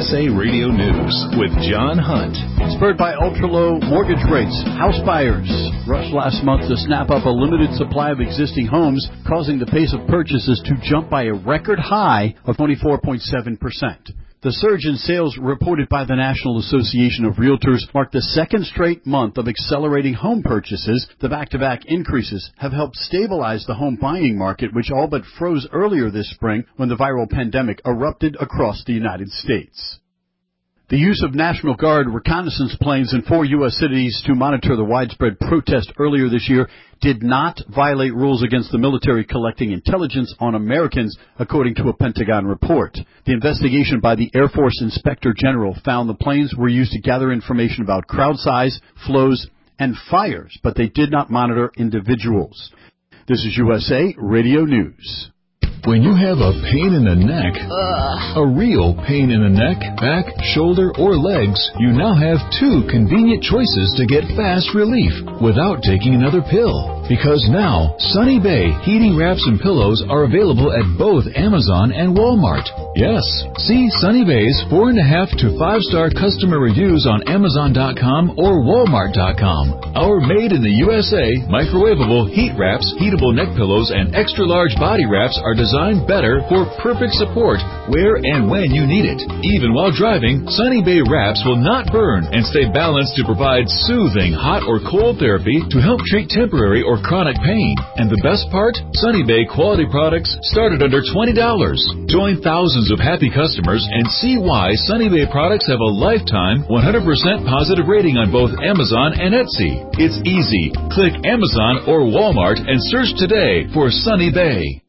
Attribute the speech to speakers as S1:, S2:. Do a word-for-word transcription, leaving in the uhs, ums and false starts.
S1: S A Radio News with John Hunt.
S2: Spurred by ultra-low mortgage rates, house buyers rushed last month to snap up a limited supply of existing homes, causing the pace of purchases to jump by a record high of twenty-four point seven percent. The surge in sales reported by the National Association of Realtors marked the second straight month of accelerating home purchases. The back-to-back increases have helped stabilize the home buying market, which all but froze earlier this spring when the viral pandemic erupted across the United States. The use of National Guard reconnaissance planes in four U S cities to monitor the widespread protest earlier this year did not violate rules against the military collecting intelligence on Americans, according to a Pentagon report. The investigation by the Air Force Inspector General found the planes were used to gather information about crowd size, flows, and fires, but they did not monitor individuals. This is U S A Radio News.
S1: When you have a pain in the neck,
S3: Ugh.
S1: a real pain in the neck, back, shoulder, or legs, you now have two convenient choices to get fast relief without taking another pill. Because now, Sunny Bay heating wraps and pillows are available at both Amazon and Walmart. Yes, see Sunny Bay's four and a half to five star customer reviews on Amazon dot com or Walmart dot com. Our made in the U S A microwavable heat wraps, heatable neck pillows, and extra large body wraps are designed better for perfect support where and when you need it. Even while driving, Sunny Bay wraps will not burn and stay balanced to provide soothing hot or cold therapy to help treat temporary or chronic pain. And the best part? Sunny Bay quality products start at under twenty dollars. Join thousands of happy customers and see why Sunny Bay products have a lifetime one hundred percent positive rating on both Amazon and Etsy. It's easy. Click Amazon or Walmart and search today for Sunny Bay.